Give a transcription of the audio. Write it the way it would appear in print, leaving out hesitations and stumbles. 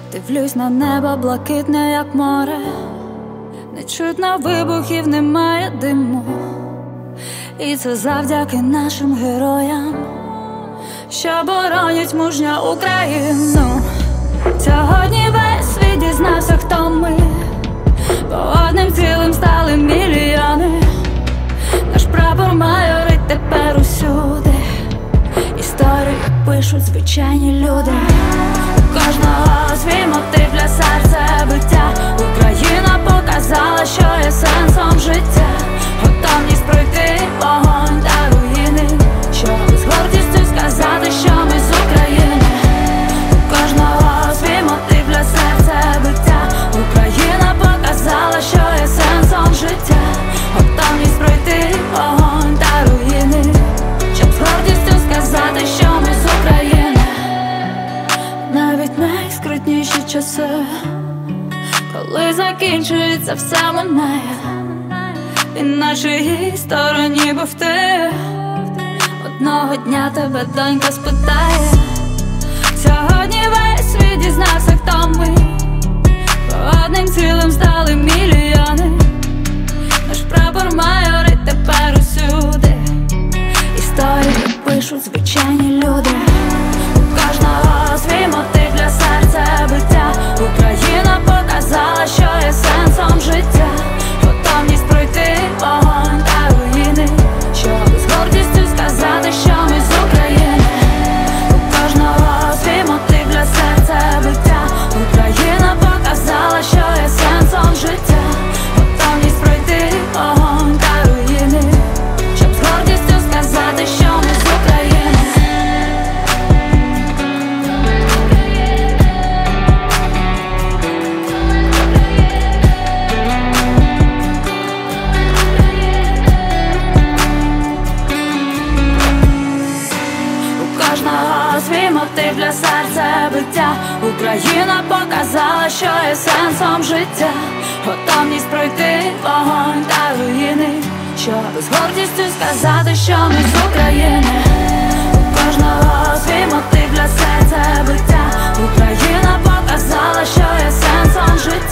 Дивлюсь на небо блакитне, як море, не чутно вибухів, немає диму. І це завдяки нашим героям, що боронять мужньо Україну. Сьогодні весь світ дізнався, хто ми, бо одним цілим стали мільйони. Наш прапор майорить тепер усюди, історію пишуть звичайні люди. У кожного свій мотив для серця биття. Україна показала, що є сенсом життя. Готовність пройти вогонь та руїни, щоб з гордістю сказати, що ми з України. У кожного свій мотив для серця биття. Україна показала, що є сенсом життя. Готовність пройти вогонь та руїни, щоб з гордістю сказати, що ми з України. Навіть найскрутніші часи, коли закінчується все, минає, і нашій стороні був ти. Одного дня тебе донька спитає. Сьогодні весь світ дізнався, хто ми, бо одним цілим стали мільйони. Наш прапор майорить тепер усюди, історію пишуть звичайні люди. У кожного свій мотив для серця биття. Україна показала, що є сенсом життя. Готовність пройти вогонь та руїни, щоб з гордістю сказати, що ми з України. У кожного свій мотив для серця биття. Україна показала, що є сенсом життя. Готовність пройти вогонь та руїни, щоб з гордістю сказати, що ми з України. Свій мотив для серця биття. Україна показала, що є сенсом життя. Готовність пройти вогонь та руїни, щоб з гордістю сказати, що ми з України. У кожного свій мотив для серця биття. Україна показала, що є сенсом життя.